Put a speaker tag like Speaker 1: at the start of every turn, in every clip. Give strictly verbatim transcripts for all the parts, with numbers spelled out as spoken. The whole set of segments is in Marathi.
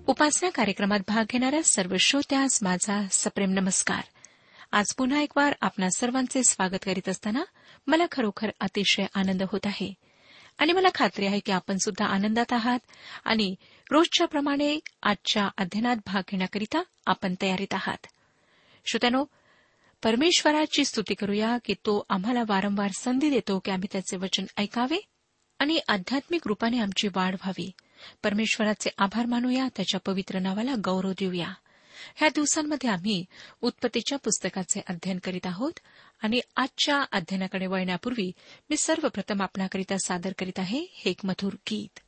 Speaker 1: उपासना कार्यक्रमात भाग घेणाऱ्या सर्व श्रोत्यास माझा सप्रेम नमस्कार. आज पुन्हा एक वार आपणा सर्वांचे स्वागत करीत असताना मला खरोखर अतिशय आनंद होत आहे आणि मला खात्री आहे की आपण सुद्धा आनंदात आहात आणि रोजच्याप्रमाणे आजच्या अध्ययनात भाग घेण्याकरिता आपण तयारीत आहात. श्रोत्यानो, परमेश्वराची स्तुती करूया की तो आम्हाला वारंवार संधी देतो की आम्ही त्याचे वचन ऐकावे आणि आध्यात्मिक रूपाने आमची वाढ व्हावी. परमेश्वराचे आभार मानूया, त्याच्या पवित्र नावाला गौरव देऊया. ह्या दिवसांमध्ये आम्ही उत्पत्तीच्या पुस्तकाचे अध्ययन करीत आहोत आणि आजच्या अध्ययनाकडे वळण्यापूर्वी मी सर्वप्रथम आपणाकरिता सादर करीत आहे हे एक मधुर गीत.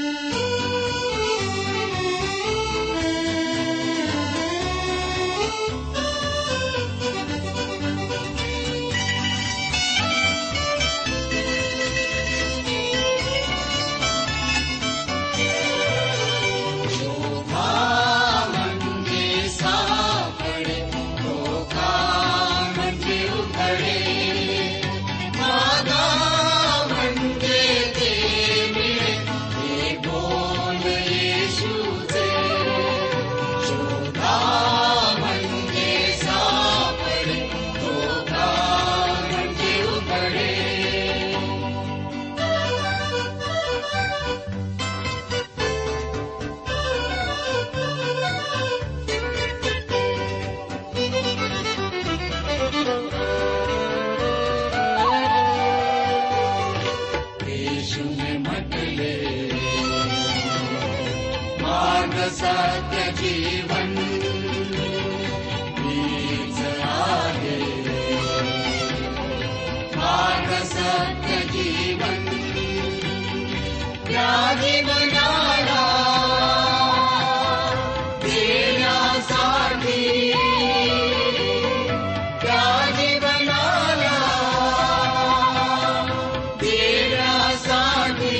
Speaker 2: सत्य जीवन हीच आहे, मार्ग सत्य जीवन त्या जीवनाला देण्यासाठी, त्या जीवनाला देण्यासाठी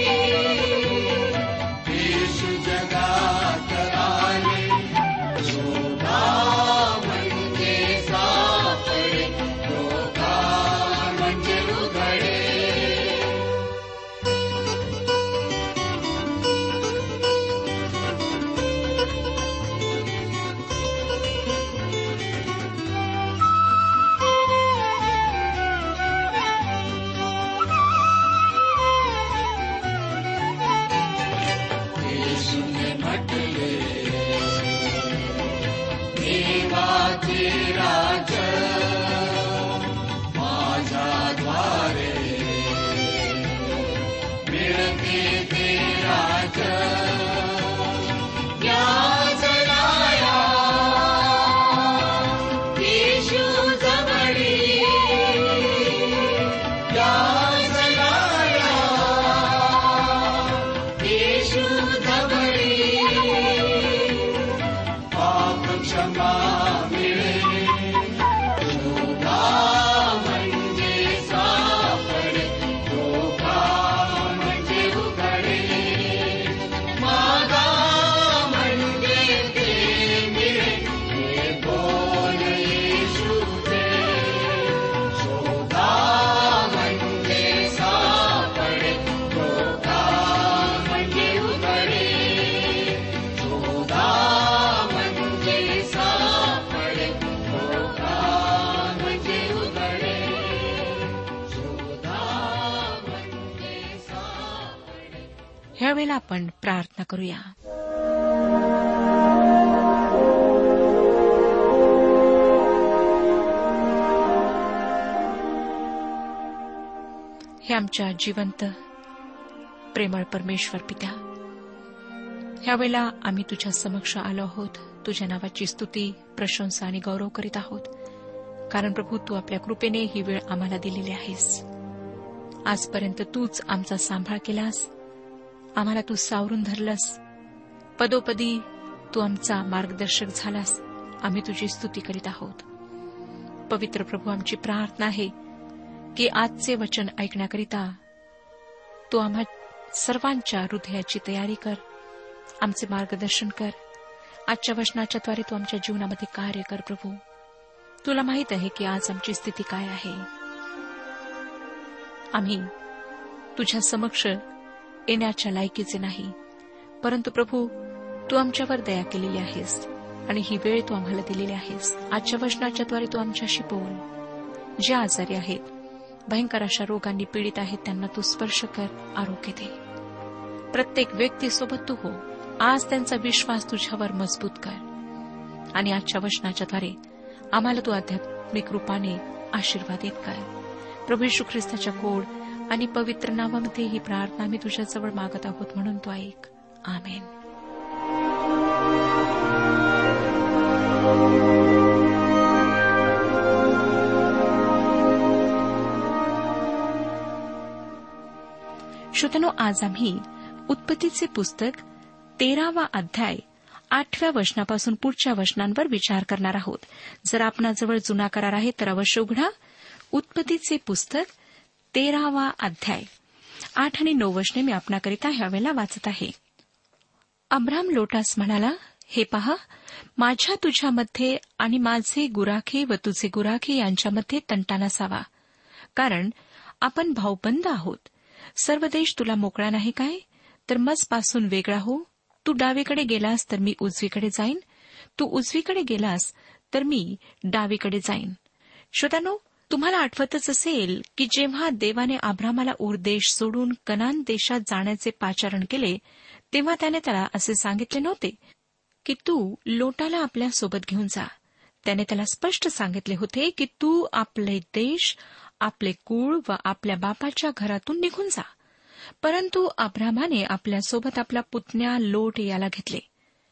Speaker 1: ह्यावेळेला आपण प्रार्थना करूया. हे आमच्या जिवंत प्रेमळ परमेश्वर पित्या, ह्यावेळेला आम्ही तुझ्या समक्ष आलो आहोत. तुझ्या नावाची स्तुती, प्रशंसा आणि गौरव करीत आहोत, कारण प्रभू तू आपल्या कृपेने ही वेळ आम्हाला दिलेली आहेस. आजपर्यंत तूच आमचा सांभाळ केलास, आम्हाला तू सावरून धरलंस, पदोपदी तू आमचा मार्गदर्शक झालास. आम्ही तुझी स्तुती करीत आहोत. पवित्र प्रभू, आमची प्रार्थना आहे की आजचे वचन ऐकण्याकरिता तू आम्हा सर्वांच्या हृदयाची तयारी कर, आमचे मार्गदर्शन कर. आजच्या वचनाच्या द्वारे तू आमच्या जीवनामध्ये कार्य कर. प्रभू, तुला माहित आहे की आज आमची स्थिती काय आहे. आम्ही तुझ्या समक्ष येण्याच्या लायकीचे नाही, परंतु प्रभू तू आमच्यावर दया केलेली आहेस आणि ही वेळ तू आम्हाला दिलेली आहेस. आजच्या वचनाच्याद्वारे तू आमच्याशी बोल. जे आजारी आहेत, भयंकर अशा रोगांनी पीडित आहेत, त्यांना तू स्पर्श कर, आरोग्य दे. प्रत्येक व्यक्तीसोबत तू हो. आज त्यांचा विश्वास तुझ्यावर मजबूत कर आणि आजच्या वचनाच्याद्वारे आम्हाला तू आध्यात्मिक रूपाने आशीर्वादित कर. प्रभू येशू ख्रिस्ताच्या गोड आणि पवित्र नावामध्ये ही प्रार्थना आम्ही तुझ्याजवळ मागत आहोत, म्हणून तू ऐक. आमेन. श्रोत्यानो, आज आम्ही उत्पत्तीचे पुस्तक तेरावा अध्याय आठव्या वचनापासून पुढच्या वचनांवर विचार करणार आहोत. जर आपणाजवळ जुना करार आहे तर अवश्य उघडा. उत्पत्तीचे पुस्तक तेरावा अध्याय आठ आणि नऊ वचने मी आपणाकरिता ह्यावेळेला वाचत आहे. अब्राम लोटास म्हणाला, हे पहा, माझ्या तुझ्यामध्ये आणि माझे गुराखे व तुझे गुराखे यांच्यामध्ये तंटा नसावा, कारण आपण भाऊबंद आहोत. सर्व देश तुला मोकळा नाही काय? तर मजपासून वेगळा हो. तू डावीकडे गेलास तर मी उजवीकडे जाईन, तू उजवीकडे गेलास तर मी डावीकडे जाईन. श्रोत्यानो, तुम्हाला आठवतच असेल की जेव्हा देवाने अब्रामाला ऊर देश सोडून कनान देशात जाण्याचे पाचारण केले, तेव्हा त्याने त्याला असे सांगितले नव्हते की तू लोटाला आपल्यासोबत घेऊन जा. त्याने त्याला स्पष्ट सांगितले होते की तू आपले देश, आपले कुळ व आपल्या बापाच्या घरातून निघून जा. परंतु अब्रामाने आपल्यासोबत आपला पुतण्या लोट याला घेतले.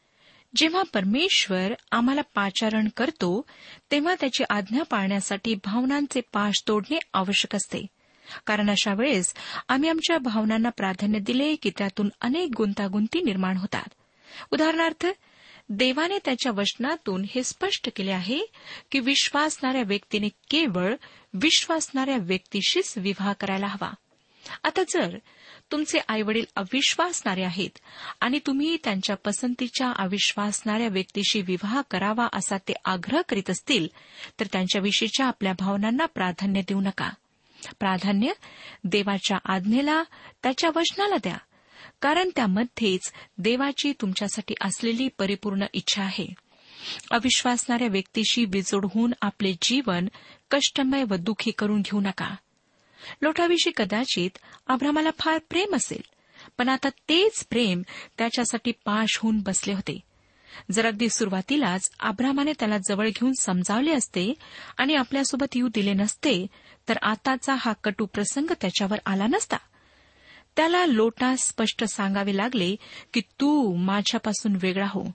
Speaker 1: जेव्हा परमेश्वर आम्हाला पाचारण करतो तेव्हा त्याची आज्ञा पाळण्यासाठी भावनांचे पाश तोडणे आवश्यक असते, कारण अशा वेळेस आम्ही आमच्या भावनांना प्राधान्य दिले की त्यातून अनेक गुंतागुंती निर्माण होतात. उदाहरणार्थ, देवाने त्याच्या वचनातून हे स्पष्ट केले आहे की विश्वासणाऱ्या व्यक्तीने केवळ विश्वासणाऱ्या व्यक्तीशीच विवाह करायला हवा. आता जर तुमचे आईवडील अविश्वासणारे आहेत आणि तुम्ही त्यांच्या पसंतीच्या अविश्वासणाऱ्या व्यक्तीशी विवाह करावा असा ते आग्रह करीत असतील तर त्यांच्याविषयीच्या आपल्या भावनांना प्राधान्य देऊ नका. प्राधान्य देवाच्या आज्ञेला, त्याच्या वचनाला द्या, कारण त्यामध्येच देवाची तुमच्यासाठी असलेली परिपूर्ण इच्छा आहे. अविश्वासणाऱ्या व्यक्तीशी विजोड होऊन आपले जीवन कष्टमय व दुःखी करून घेऊ नका. लोटाविषयी कदाचित अब्रामाला फार प्रेम असेल, पण आता तेच प्रेम त्याच्यासाठी पाश होऊन बसले होते. जर अगदी सुरुवातीलाच अब्रामाने त्याला जवळ घेऊन समजावले असते आणि आपल्यासोबत येऊ दिले नसते तर आताचा हा कटू प्रसंग त्याच्यावर आला नसता. त्याला लोटास स्पष्ट सांगावे लागले की तू माझ्यापासून वेगळा हो.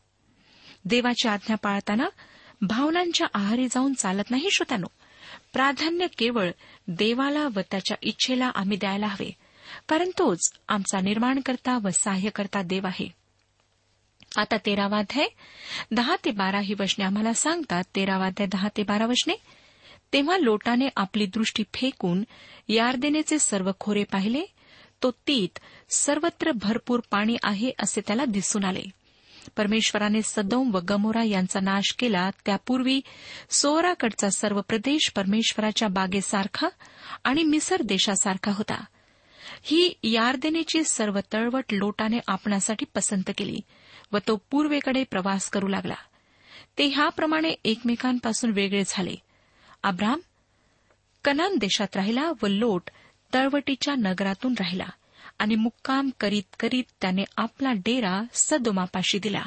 Speaker 1: देवाची आज्ञा पाळताना भावनांच्या आहारी जाऊन चालत नाही. श्रोत्यानो, प्राधान्य केवळ देवाला व त्याच्या इच्छेला आम्ही द्यायला हवे, कारण तोच आमचा निर्माणकर्ता व सहाय्यकर्ता देव आहे. आता तेरावा अध्याय दहा ते बारा ही वचने आम्हाला सांगतात. तेरावा अध्याय दहा ते बारा वचने. तेव्हा लोटाने आपली दृष्टी फेकून यार्देनेचे सर्व खोरे पाहिले. तो तीत सर्वत्र भरपूर पाणी आहे असे त्याला दिसून आले. परमेश्वराने सदोम व गमोरा यांचा नाश केला त्यापूर्वी सोराकडचा सर्व प्रदेश परमेश्वराच्या बागेसारखा आणि मिसर देशासारखा होता. ही यार्देनेची सर्व तळवट लोटाने आपणासाठी पसंत केली व तो पूर्वेकडे प्रवास करू लागला. ते ह्याप्रमाणे एकमेकांपासून वेगळे झाले. अब्राम कनान देशात राहिला व लोट तळवटीच्या नगरातून राहिला आणि मुक्काम करीत करीत त्याने आपला डेरा सदोमापाशी दिला.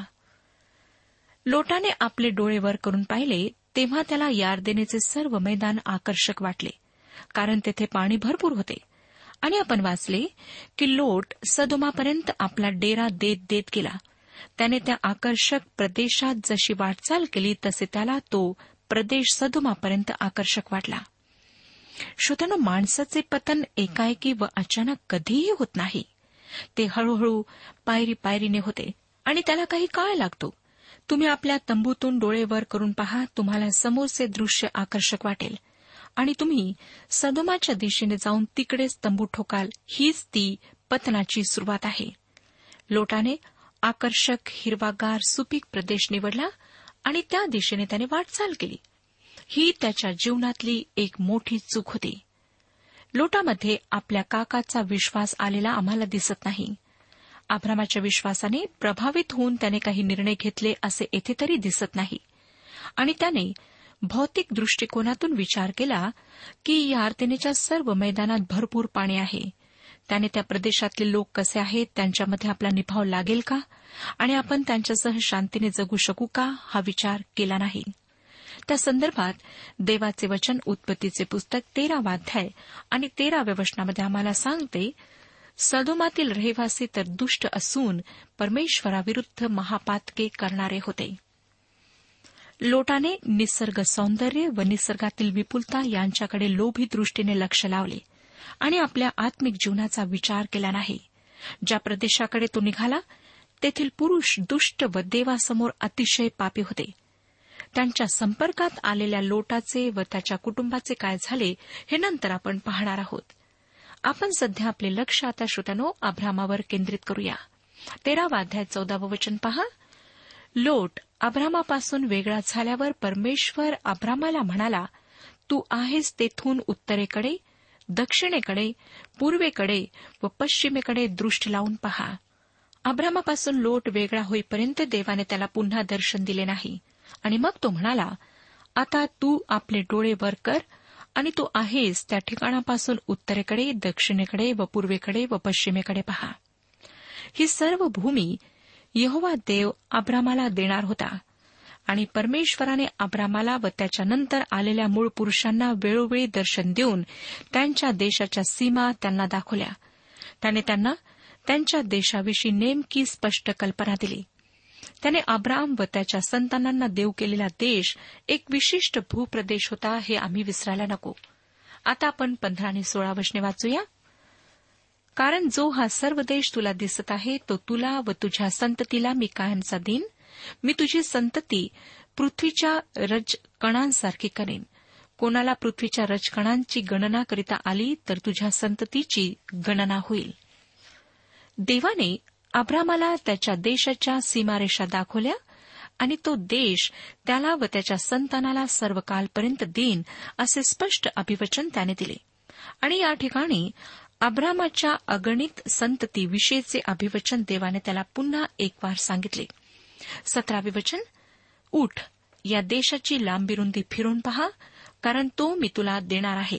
Speaker 1: लोटाने आपले डोळे वर करून पाहिले तेव्हा त्याला यार्देनेचे सर्व मैदान आकर्षक वाटले, कारण तेथे पाणी भरपूर होते. आणि आपण वाचले की लोट सदोमापर्यंत आपला डेरा देत देत गेला. त्याने त्या आकर्षक प्रदेशात जशी वाटचाल केली तसे त्याला तो प्रदेश सदोमापर्यंत आकर्षक वाटला. श्रोत्यानो, माणसाचे पतन एकाएकी व अचानक कधीही होत नाही. ते हळूहळू पायरी पायरीने होते आणि त्याला काही काळ लागतो. तुम्ही आपल्या तंबूतून डोळे वर करून पहा, तुम्हाला समोरचे दृश्य आकर्षक वाटेल आणि तुम्ही सदोमाच्या दिशेने जाऊन तिकडेच तंबू ठोकाल. हीच ती पतनाची सुरुवात आहे. लोटाने आकर्षक, हिरवागार, सुपीक प्रदेश निवडला आणि त्या दिशेने त्याने वाटचाल केली. ही त्याच्या जीवनातली एक मोठी चूक होती. लोटामध्ये आपल्या काकाचा विश्वास आलेला आम्हाला दिसत नाही. अब्रामाच्या विश्वासाने प्रभावित होऊन त्याने काही निर्णय घेतले असे येथे तरी दिसत नाही. आणि त्याने भौतिक दृष्टिकोनातून विचार केला की या अर्देनेच्या सर्व मैदानात भरपूर पाणी आहे. त्याने त्या प्रदेशातले लोक कसे आहेत, त्यांच्यामध्ये आपला निभाव लागेल का आणि आपण त्यांच्यासह शांतीने जगू शकू का, हा विचार केला नाही. त्या संदर्भात देवाचे वचन उत्पत्तीचे पुस्तक तेरावा अध्याय आणि तेराव्या वचनामध्ये आम्हाला सांगते, सदोमातील रहिवासी तर दुष्ट असून परमेश्वराविरुद्ध महापातके करणारे होते. लोटाने निसर्ग सौंदर्य व निसर्गातील विपुलता यांच्याकडे लोभी दृष्टीने लक्ष लावले आणि आपल्या आत्मिक जीवनाचा विचार केला नाही. ज्या प्रदेशाकडे तो निघाला तेथील पुरुष दुष्ट व देवासमोर अतिशय पापी होते. त्यांच्या संपर्कात आलेल्या लोटाचे व त्याच्या कुटुंबाचे काय झाले हे नंतर आपण पाहणार आहोत. आपण सध्या आपले लक्ष आता श्रोत्यानो अब्रामावर केंद्रित करूया. तेरावा अध्याय चौदावं वचन पहा. लोट अब्रामापासून वेगळा झाल्यावर परमेश्वर अब्रामाला म्हणाला, तू आहेस तेथून उत्तरेकडे, दक्षिणेकडे, पूर्वेकडे व पश्चिमेकडे दृष्टी लावून पहा. अब्रामापासून लोट वेगळा होईपर्यंत देवाने त्याला पुन्हा दर्शन दिले नाही आणि मग तो म्हणाला, आता तू आपले डोळे वर कर आणि तू आहेस त्या ठिकाणापासून उत्तरेकडे, दक्षिणेकडे व पूर्वेकडे व पश्चिमेकडे पहा. ही सर्व भूमी यहोवा देव अब्रामाला देणार होता आणि परमेश्वराने अब्रामाला व त्याच्यानंतर आलेल्या मूळ पुरुषांना वेळोवेळी दर्शन देऊन त्यांच्या देशाच्या सीमा त्यांना दाखवल्या. त्याने त्यांना त्यांच्या देशाविषयी नेमकी स्पष्ट कल्पना दिली. त्याने अब्राम व त्याच्या संतानांना देऊ केलेला देश एक विशिष्ट भूप्रदेश होता, हे आम्ही विसरायला नको. आता आपण पंधरा आणि सोळा वचने वाचूया. कारण जो हा सर्व देश तुला दिसत आहे तो तुला व तुझ्या संततीला मी कायमचा देईन. मी तुझी संतती पृथ्वीच्या रजकणांसारखी करेन. कोणाला पृथ्वीच्या रजकणांची गणना करिता आली तर तुझ्या संततीची गणना होईल. देवाने अब्रामाला त्याच्या देशाच्या सीमारेषा दाखवल्या आणि तो देश त्याला व त्याच्या संतानाला सर्व कालपर्यंत देईन असे स्पष्ट अभिवचन त्याने दिले. आणि या ठिकाणी अब्रामाच्या अगणित संततीविषयीचे अभिवचन देवाने त्याला पुन्हा एक वार सांगितले. सतरावे वचन. उठ, या देशाची लांबी रुंदी फिरून पहा, कारण तो मी तुला देणार आहे.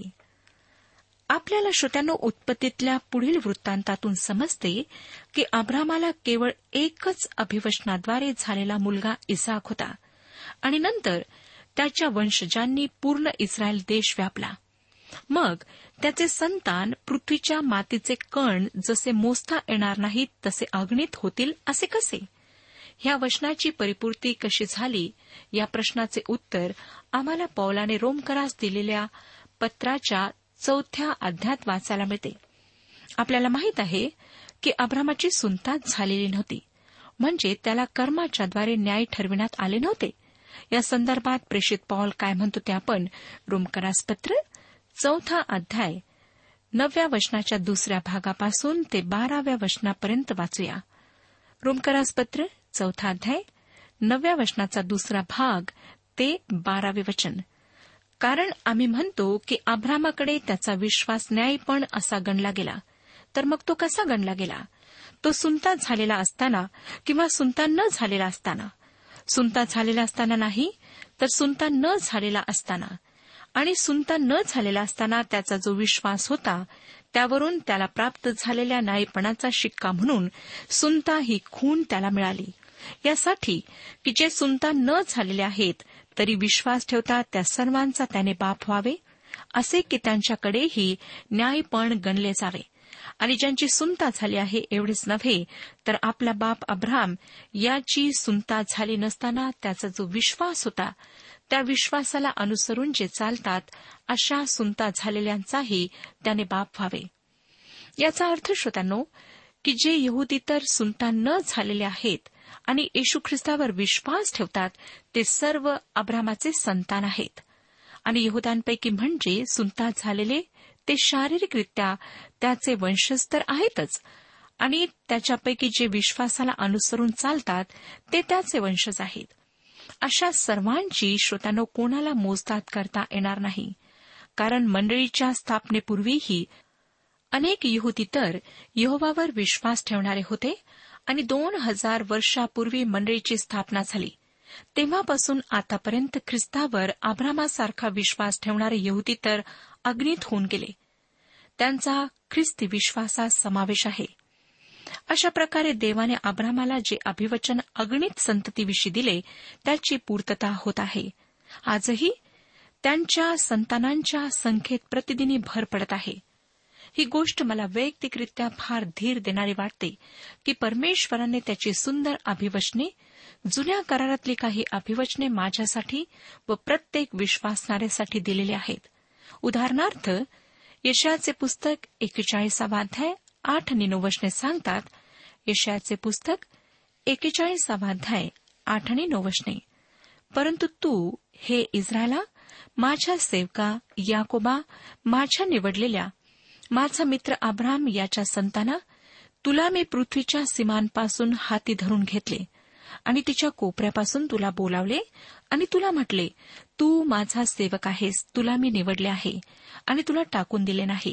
Speaker 1: आपल्याला श्रोत्यांनो उत्पत्तीतल्या पुढील वृत्तांतातून समजते की अब्रामाला केवळ एकच अभिवचनाद्वारे झालेला मुलगा इसाक होता आणि नंतर त्याच्या वंशजांनी पूर्ण इस्रायल देश व्यापला. मग त्याचे संतान पृथ्वीच्या मातीचे कण जसे मोजता येणार नाहीत तसे अगणित होतील असे कसे? ह्या वचनाची परिपूर्ती कशी झाली या प्रश्नाचे उत्तर आम्हाला पौलाने रोमकरास दिलेल्या पत्राच्या चौथ्या अध्यायात वाचायला मिळते. आपल्याला माहित आहे की अब्रामाची सुनतात झालेली नव्हती, म्हणजे त्याला कर्माच्याद्वारे न्याय ठरविण्यात आले नव्हते. या संदर्भात प्रेषित पौल काय म्हणतो ते आपण रोमकरास पत्र चौथा अध्याय नवव्या वचनाच्या दुसऱ्या भागापासून ते बाराव्या वचनापर्यंत वाचूया. रोमकरास पत्र चौथा अध्याय नवव्या वचनाचा दुसरा भाग ते बारावे वचन. कारण आम्ही म्हणतो की अब्रामाकडे त्याचा विश्वास न्यायपण असा गणला गेला. तर मग तो कसा गणला गेला? तो सुनतात झालेला असताना किंवा सुनता न झालेला असताना? सुनतात झालेला असताना नाही, तर सुनता न झालेला असताना. आणि सुनता न झालेला असताना त्याचा जो विश्वास होता त्यावरून त्याला प्राप्त झालेल्या न्यायपणाचा शिक्का म्हणून सुनता ही खूण त्याला मिळाली. यासाठी की जे सुनता न झालेले आहेत तरी विश्वास ठेवतात त्या सर्वांचा त्याने बाप व्हावे, असे की त्यांच्याकडेही न्यायपण गणले जावे. आणि ज्यांची सुनता झाली आहे एवढेच नव्हे तर आपला बाप अब्राम याची सुनता झाली नसताना त्याचा जो विश्वास होता त्या विश्वासाला अनुसरून जे चालतात अशा सुनता झालेल्यांचाही त्याने बाप व्हावे. याचा अर्थ श्रोत्यांनो की जे यहुदी तर सुनता न झालेले आहेत आणि येशू ख्रिस्तावर विश्वास ठेवतात ते सर्व अब्रामाचे संतान आहेत. आणि यहुदांपैकी म्हणजे सुनतात झालेले ते शारीरिकरित्या त्याचे वंशज तर आहेतच, आणि त्याच्यापैकी जे विश्वासाला अनुसरून चालतात ते त्याचे वंशज आहेत. अशा सर्वांची श्रोत्यांनो कोणाला मोजदाद करता येणार नाही, कारण मंडळीच्या स्थापनेपूर्वीही अनेक यहुदी तर यहोवावर विश्वास ठेवणारे होते आणि दोन हजार वर्षापूर्वी मंडळीची स्थापना झाली, तेव्हापासून आतापर्यंत ख्रिस्तावर अब्रामासारखा विश्वास ठेवणारे यहुदी तर अग्नीत होऊन गेले. त्यांचा ख्रिस्ती विश्वासात समावेश आहे. अशा प्रकारे देवाने अब्रामाला जे अभिवचन अगणित संततीविषयी दिले त्याची पूर्तता होत आहे. आजही त्यांच्या संतानांच्या संख्येत प्रतिदिनी भर पडत आहे. ही गोष्ट मला वैयक्तिकरित्या फार धीर देणारी वाटते की परमेश्वराने त्याची सुंदर अभिवचने, जुन्या करारातली काही अभिवचने माझ्यासाठी व प्रत्येक विश्वासणाऱ्यासाठी दिलेली आहेत. उदाहरणार्थ, यशायाचे पुस्तक एक्केचाळीसावा अध्याय आठ आणि नऊ वचने सांगतात. यशायाचे पुस्तक एक्केचाळीसावा अध्याय आठ आणि नऊ वचने, परंतु तू, हे इस्रायला, माझ्या सेवका याकोबा, माझ्या निवडलेल्या, माझा मित्र अब्राम याच्या संताना, तुला मी पृथ्वीच्या सीमांपासून हाती धरून घेतले आणि तिच्या कोपऱ्यापासून तुला बोलावले आणि तुला म्हटले, तू माझा सेवक आहेस, तुला मी निवडले आहे आणि तुला टाकून दिले नाही.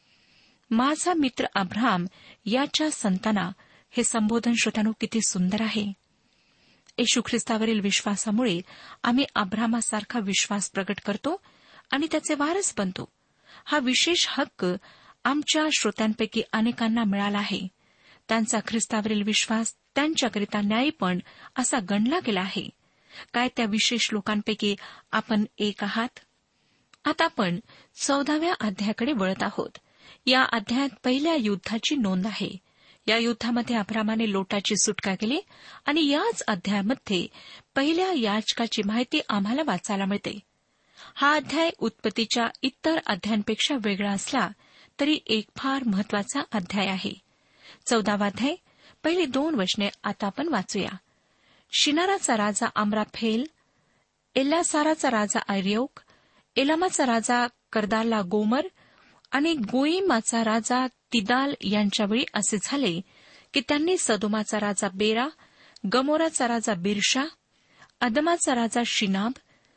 Speaker 1: माझा मित्र अब्राम याच्या संताना हे संबोधन श्रोत्यानो किती सुंदर आहे. येशू ख्रिस्तावरील विश्वासामुळे आम्ही अब्रामासारखा विश्वास प्रकट करतो आणि त्याचे वारस बनतो. हा विशेष हक्क आमच्या श्रोत्यांपैकी अनेकांना मिळाला आहे. त्यांचा ख्रिस्तावरील विश्वास त्यांच्याकरिता न्यायीपण असा गणला गेला आहे. काय त्या विशेष लोकांपैकी आपण एक आहात? आता आपण चौदाव्या अध्यायाकडे वळत आहोत. या अध्यायात पहिल्या युद्धाची नोंद आहे. या युद्धामध्ये अब्रामाने लोटाची सुटका केली आणि याच अध्यायामध्ये पहिल्या याचकाची माहिती आम्हाला वाचायला मिळते. हा अध्याय उत्पत्तीच्या इतर अध्यायांपेक्षा वेगळा असला तरी एक फार महत्वाचा अध्याय आहे. चौदावा अध्याय पहिली दोन वचने आता आपण वाचूया. शिनाराचा राजा अम्राफेल, एल्लासाराचा राजा अर्योक, एलामाचा राजा करदाला गोमर आणि गोईमाचा राजा तिदाल यांच्यावेळी असे झाले की त्यांनी सदोमाचा राजा बेरा, गमोराचा राजा बिरशा, अदमाचा राजा शिनाब,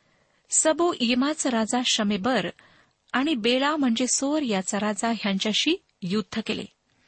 Speaker 1: सबो इयमाचा राजा शमेबर आणि बेला म्हणजे सोर याचा राजा ह्यांच्याशी युद्ध केले.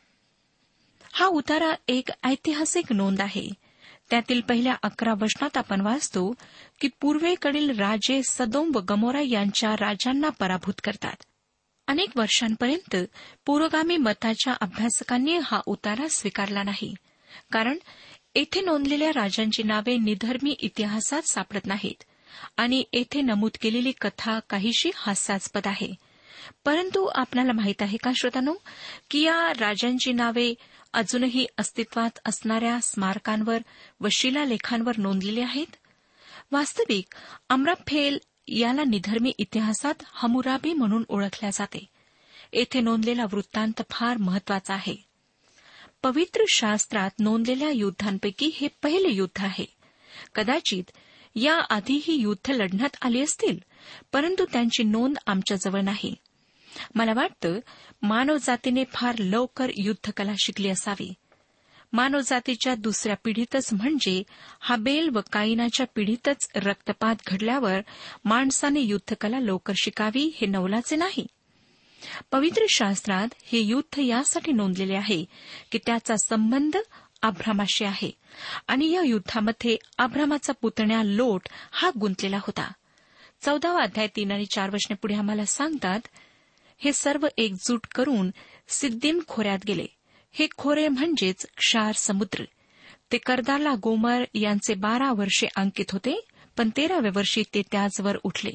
Speaker 1: हा उतारा एक ऐतिहासिक नोंद आहे. त्यातील पहिल्या अकरा वचनात आपण वाचतो की पूर्वेकडील राजे सदोम व गमोरा यांच्या राजांना पराभूत करतात. अनेक वर्षांपर्यंत पुरोगामी मताच्या अभ्यासकांनी हा उतारा स्वीकारला नाही, कारण येथे नोंदलेल्या राजांची नावे निधर्मी इतिहासात सापडत नाहीत आणि येथे नमूद केलेली कथा काहीशी हास्यास्पद आहे. परंतु आपल्याला माहित आहे का श्रोतांनो, की या राजांची नावे अजूनही अस्तित्वात असणाऱ्या स्मारकांवर व शिलालेखांवर नोंदलेली आहेत. वास्तविक अम्राफेल याला निधर्मी इतिहासात हमुराबी म्हणून ओळखल्या जाते. येथे नोंदलेला वृत्तांत फार महत्वाचा आहे. पवित्र शास्त्रात नोंदलेल्या युद्धांपैकी हे पहिले युद्ध आहे. कदाचित या आधीही युद्ध लढण्यात आली असतील, परंतु त्यांची नोंद आमच्याजवळ नाही. मला वाटतं मानवजातीने फार लवकर युद्धकला शिकली असावी. मानवजातीच्या दुसऱ्या पिढीतच म्हणजे हाबेल व काईनाच्या पिढीतच रक्तपात घडल्यावर माणसाने युद्धकला लवकर शिकावी हे नवलाचे नाही. पवित्र शास्त्रात हे युद्ध यासाठी नोंदलेले आहे की त्याचा संबंध अब्रामाशी आहे आणि या युद्धामध्ये अब्रामाचा पुतण्या लोट हा गुंतलेला होता. चौदावा अध्याय तीन आणि चार वचने पुढे आम्हाला सांगतात, हे सर्व एकजूट करून सिद्दीम खोऱ्यात गेले. हे खोरे म्हणजेच क्षार समुद्र. ते करदाला गोमर यांचे बारा वर्षे अंकित होते, पण तेराव्या वर्षी ते त्याचवर उठले.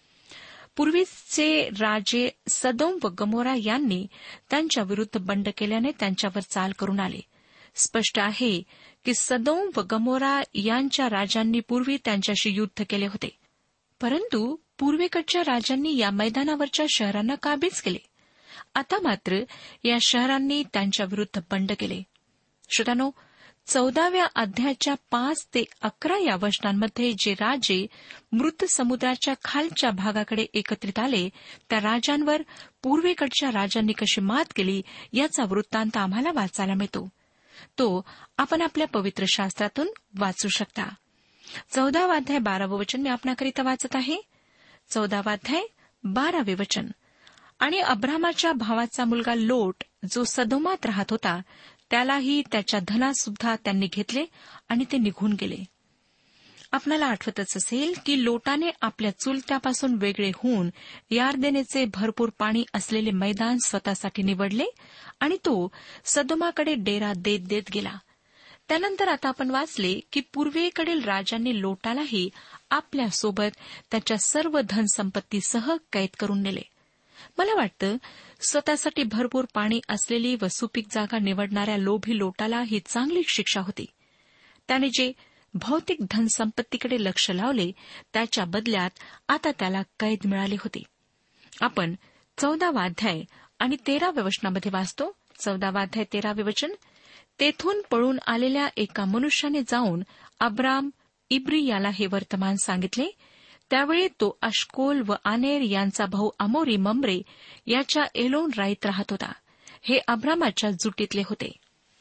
Speaker 1: पूर्वीचे राजे सदोम व गमोरा यांनी त्यांच्याविरुद्ध बंड केल्याने त्यांच्यावर चाल करून आले. स्पष्ट आहे की सदोम व गमोरा यांच्या राजांनी पूर्वी त्यांच्याशी युद्ध केले होते, परंतु पूर्वेकडच्या राजांनी या मैदानावरच्या शहरांना काबीज केले. आता मात्र या शहरांनी त्यांच्याविरुद्ध बंड केले. श्रोत्यानो, चौदाव्या अध्यायाच्या पाच ते अकरा या वचनांमध्ये जे राजे मृत समुद्राच्या खालच्या भागाकडे एकत्रित आले त्या राजांवर पूर्वेकडच्या राजांनी कशी मात केली याचा वृत्तांत आम्हाला वाचायला मिळतो. तो आपण आपल्या पवित्र शास्त्रातून वाचू शकता. चौदावा अध्याय बारावं वचन मी आपणाकरिता वाचत आहे. चौदावा अध्याय बारावे वचन. आणि अब्रामाच्या भावाचा मुलगा लोट जो सदोमात राहत होता त्यालाही त्याच्या धनात सुद्धा त्यांनी घेतले आणि ते निघून गेले. आपणाला आठवतच असेल की लोटाने आपल्या चुलत्यापासून वेगळे होऊन यार्देनेचे भरपूर पाणी असलेले मैदान स्वतःसाठी निवडले आणि तो सदोमाकडे डेरा देत देत गेला. त्यानंतर आता आपण वाचले की पूर्वेकडील राजांनी लोटालाही आपल्यासोबत त्याच्या सर्व धनसंपत्तीसह कैद करून नेले. मला वाटतं स्वतःसाठी भरपूर पाणी असलेली व सुपीक जागा निवडणाऱ्या लोभी लोटाला ही चांगली शिक्षा होती. त्याने जे भौतिक धनसंपत्तीकडे लक्ष लावले त्याच्या बदल्यात आता त्याला कैद मिळाली होती. आपण चौदावा अध्याय आणि तेराव्या वचनामध्ये वाचतो. चौदावा अध्याय तेरावे वचन, तेथून पळून आलेल्या एका मनुष्याने जाऊन अब्राम इब्री याला हे वर्तमान सांगितले. त्यावेळी तो अश्कोल व आनेर यांचा भाऊ अमोरी मम्रे याच्या एलोन राईत राहत होता. हे अब्रामाच्या जुटीतले होते.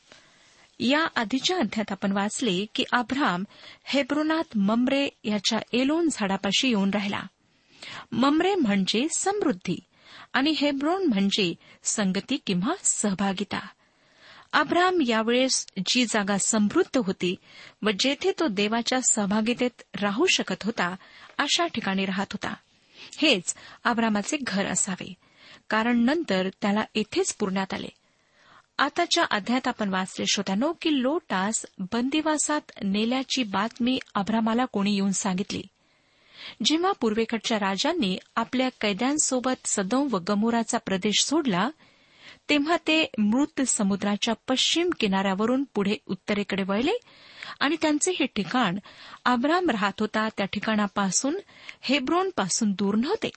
Speaker 1: या आधीच्या अध्यायात आपण वाचले की अब्राम हेब्रोनात मम्रे याच्या एलोन झाडापाशी येऊन राहिला. मम्रे म्हणजे समृद्धी आणि हेब्रोन म्हणजे संगती किंवा सहभागिता. अब्राम यावेळेस जी जागा समृद्ध होती व जेथे तो देवाच्या सहभागितेत राहू शकत होता अशा ठिकाणी राहत होता. हेच अब्रामाचे घर असावे, कारण नंतर त्याला येथेच पुरण्यात आले. आताच्या अध्यायात आपण वाचले श्रोत्यानो की लोटास बंदिवासात नेल्याची बातमी अब्रामाला कोणी येऊन सांगितली. जेव्हा पूर्वेकडच्या राजांनी आपल्या कैद्यांसोबत सदोम व गमोराचा प्रदेश सोडला तेव्हा ते मृत समुद्राच्या पश्चिम किनाऱ्यावरून पुढे उत्तरेकडे वळले आणि त्यांचे हे ठिकाण अब्राम राहत होता त्या ठिकाणापासून हेब्रोनपासून दूर नव्हते.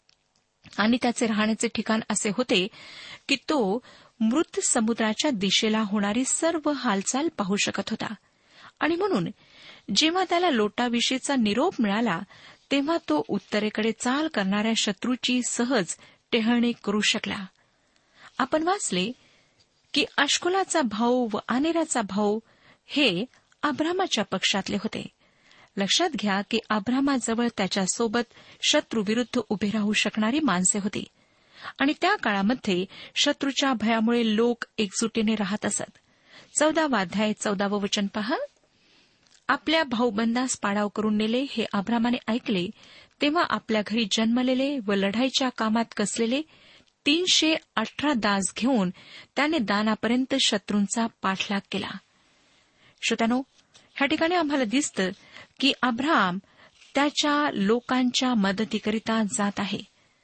Speaker 1: आणि त्याचे राहण्याचे ठिकाण असे होते की तो मृत समुद्राच्या दिशेला होणारी सर्व हालचाल पाहू शकत होता. आणि म्हणून जेव्हा त्याला लोटाविषयीचा निरोप मिळाला तेव्हा तो उत्तरेकडे चाल करणाऱ्या शत्रूची सहज टेहळणी करू शकला. आपण वाचले की अश्कोलाचा भाऊ व आनेराचा भाऊ हे अब्रामाच्या पक्षातले होते. लक्षात घ्या की अब्रामाजवळ त्याच्यासोबत शत्रूविरुद्ध उभे राहू शकणारी माणसे होती आणि त्या काळामध्ये शत्रूच्या भयामुळे लोक एकजुटीने राहत असत. चौदावा अध्याय चौदावं वचन पहा. आपल्या भाऊबंदास पाडाव करून नेले हे अब्रामाने ऐकले तेव्हा आपल्या घरी जन्मलेले व लढाईच्या कामात कसलेले तीनशे अठरा दास घेऊन त्याने दानापर्यंत शत्रूंचा पाठलाग केला. श्रोत्यानो, ह्या ठिकाणी आम्हाला दिसतं की अब्राम त्याच्या लोकांच्या मदतीकरिता जात आहे.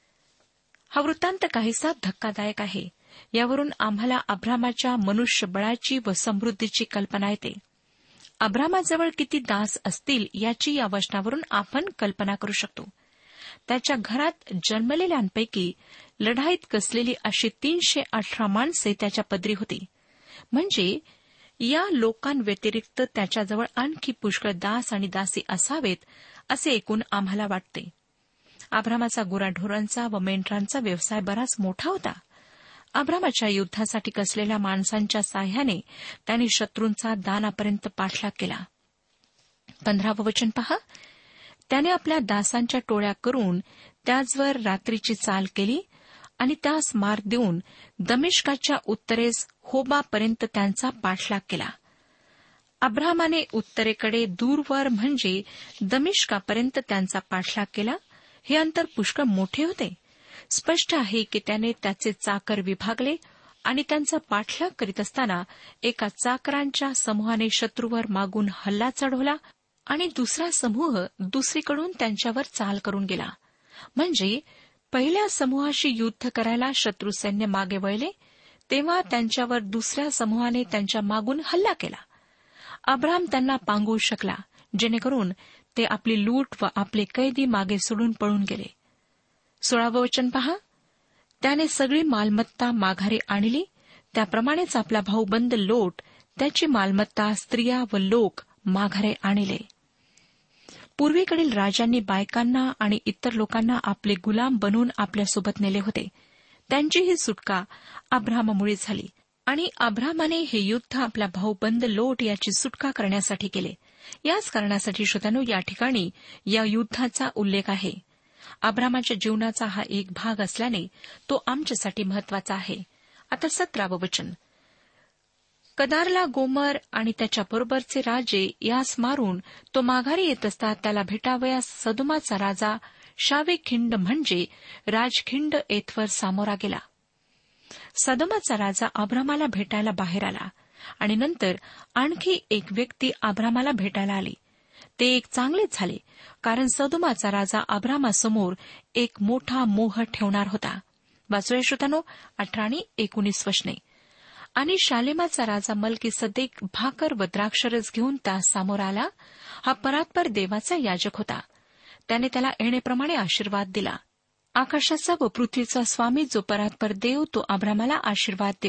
Speaker 1: हा वृत्तांत काहीसा धक्कादायक आहे. यावरून आम्हाला अब्रामाच्या मनुष्यबळाची व समृद्धीची कल्पना येते. अब्रामाजवळ किती दास असतील याची या वचनावरून आपण कल्पना करू शकतो. त्याच्या घरात जन्मलेल्यांपैकी लढाईत कसलेली अशी तीनशे अठरा माणसे त्याच्या पदरी होती. म्हणजे या लोकांव्यतिरिक्त त्याच्याजवळ आणखी पुष्कळ दास आणि दासी असावेत असे एकूण आम्हाला वाटते. अब्रामाचा गुराढोरांचा व मेंढरांचा व्यवसाय बराच मोठा होता. अब्रामाच्या युद्धासाठी कसलेल्या माणसांच्या साह्याने त्यांनी शत्रूंचा दानापर्यंत पाठलाग केला. पंधरावं वचन पहा. त्याने आपल्या दासांच्या टोळ्या करून त्याचवर रात्रीची चाल केली आणि त्यास मार देऊन दमिश्काच्या उत्तरेस होबापर्यंत त्यांचा पाठलाग केला. अब्रामाने उत्तरेकडे दूरवर म्हणजे दमिश्कापर्यंत त्यांचा पाठलाग केला. हे अंतर पुष्कळ मोठे होते. स्पष्ट आहे की त्याने त्याचे चाकर विभागले आणि त्यांचा पाठलाग करीत असताना एका चाकरांच्या समूहाने शत्रूवर मागून हल्ला चढवला आणि दुसरा समूह दुसरीकडून त्यांच्यावर चाल करून गेला. म्हणजे पहिल्या समूहाशी युद्ध करायला शत्रू सैन्य मागे वळले तेव्हा त्यांच्यावर दुसऱ्या समूहाने त्यांच्या मागून हल्ला केला. अब्राम त्यांना पांगवू शकला जेणेकरून ते आपली लूट व आपले कैदी मागे सोडून पळून गेले. सोळावं वचन पहा. त्याने सगळी मालमत्ता माघारी आणली. त्याप्रमाणेच आपला भाऊबंद लोट त्याची मालमत्ता स्त्रिया व लोक माघारे आणले. पूर्वेकडील राजांनी बायकांना आणि इतर लोकांना आपले गुलाम बनवून आपल्यासोबत नेले होते. त्यांची ही सुटका अब्रामामुळे झाली आणि अब्रामाने हे युद्ध आपला भाऊबंद लोट याची सुटका करण्यासाठी केले. याच कारणासाठी श्रोत्यानो या ठिकाणी या युद्धाचा उल्लेख आहे. अब्रामाच्या जीवनाचा हा एक भाग असल्याने तो आमच्यासाठी महत्वाचा आहे. आता सतरावं वचन. कदारला गोमर आणि त्याच्याबरोबरचे राजे यास मारून तो माघारी येत असता त्याला भेटावयास सदोमाचा राजा शावेखिंड म्हणजे राजखिंड येथवर सामोरा गेला. सदोमाचा राजा अब्रामाला भेटायला बाहेर आला आणि नंतर आणखी एक व्यक्ती अब्रामाला भेटायला आली. ते एक चांगलेच झाले, कारण सदोमाचा राजा अब्रामासमोर एक मोठा मोह ठेवणार होता. वाचूया श्रोत्यानो, अठरा आणि एकोणीस वचने. आणि शालेमाचा राजा मल्कीसदेक भाकर व द्राक्षरस घेऊन त्यास सामोर आला. हा परात्पर देवाचा याजक होता. त्याने त्याला येण्याप्रमाणे आशीर्वाद दिला. आकाशाचा व पृथ्वीचा स्वामी जो परात्पर देव तो अब्रामाला आशीर्वाद देव.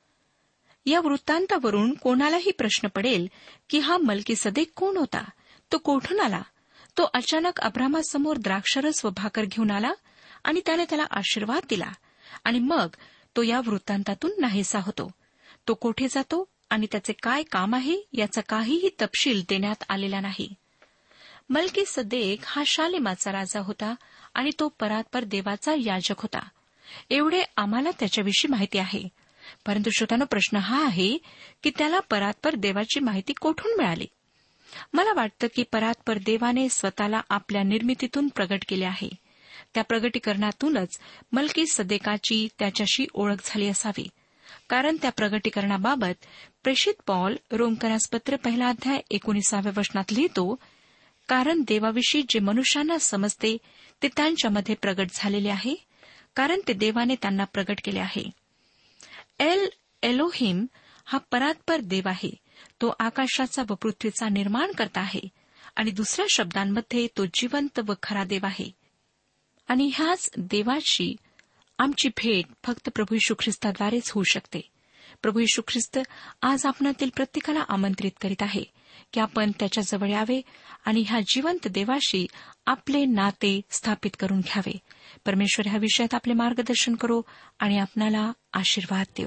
Speaker 1: या वृत्तांतावरून कोणालाही प्रश्न पडेल की हा मल्कीसदेक कोण होता, तो कोठून आला. तो अचानक अब्रामासमोर द्राक्षरस व भाकर घेऊन आला आणि त्याने त्याला आशीर्वाद दिला आणि मग तो या वृत्तांतातून नाहीसा होतो. तो कोठे जातो आणि त्याचे काय काम आहे याचा काहीही तपशील देण्यात आलेला नाही. मल्कीसदेक हा शालेमाचा राजा होता आणि तो परात्पर देवाचा याजक होता. एवढे आम्हाला त्याच्याविषयी माहिती आहे. परंतु श्रोत्यानो, प्रश्न हा आहे की त्याला परात्पर देवाची माहिती कोठून मिळाली. मला वाटतं की परात्पर देवाने स्वतःला आपल्या निर्मितीतून प्रगट केले आहे. त्या प्रगटीकरणातूनच मल्कीसदेकाची त्याच्याशी ओळख झाली असावी. कारण त्या प्रगटीकरणाबाबत प्रेषित पौल रोमकरास पत्र पहिला अध्याय एकोणीसाव्या वचनात लिहितो, कारण देवाविषयी जे मनुष्यांना समजते ते त्यांच्यामध्ये प्रगट झालेले आहे, कारण ते देवाने त्यांना प्रगट केले आहे. एल एलोहिम हा परात्पर देव आहे. तो आकाशाचा व पृथ्वीचा निर्माण करता आहे आणि दुसऱ्या शब्दांमध्ये तो जिवंत व खरा देव आहे. आणि ह्याच देवाची आमची भेट फक्त प्रभू येशू ख्रिस्ताद्वारेच होऊ शकते. प्रभू येशू ख्रिस्त आज आपणातील प्रत्येकाला आमंत्रित करीत आहे की आपण त्याच्याजवळ यावे आणि ह्या जिवंत देवाशी आपले नाते स्थापित करून घ्यावे. परमेश्वर ह्या विषयात आपले मार्गदर्शन करो आणि आपणाला आशीर्वाद देऊ.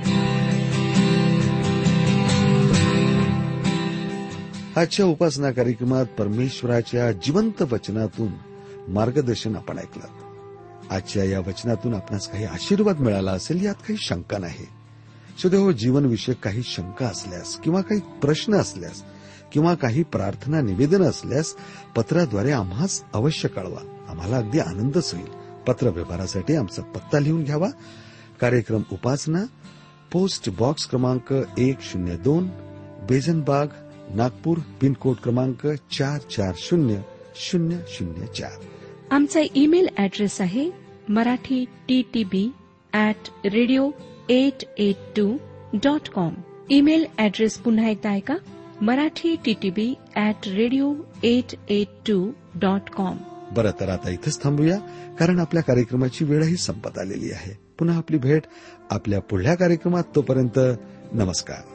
Speaker 3: आजच्या उपासना कार्यक्रमात परमेश्वराच्या जिवंत वचनातून मार्गदर्शन आपण ऐकलं. आजच्या या वचनातून आपणास काही आशीर्वाद मिळाला असेल यात काही शंका नाही. सदैव जीवनविषयक काही शंका असल्यास किंवा काही प्रश्न असल्यास किंवा काही प्रार्थना निवेदन असल्यास पत्राद्वारे आम्हास अवश्य कळवा. आम्हाला अगदी आनंदच होईल. पत्र व्यवहारासाठी आमचा पत्ता लिहून घ्यावा. कार्यक्रम उपासना, पोस्ट बॉक्स क्रमांक एक शून्य दोन, बेजनबाग, नागपूर, पिनकोड क्रमांक चार चार शून्य शून्य शून्य चार.
Speaker 1: आमचा ईमेल ॲड्रेस आहे Marathi T T B at radio eight eight two dot com. Email address पुन्हा एकदा ऐका, Marathi T T B at radio eight eight two dot com.
Speaker 3: बरं, तर आता इथंच थांबूया, कारण आपल्या कार्यक्रमाची वेळही संपत आलेली आहे. पुन्हा आपली भेट आपल्या पुढल्या कार्यक्रमात. तोपर्यंत नमस्कार.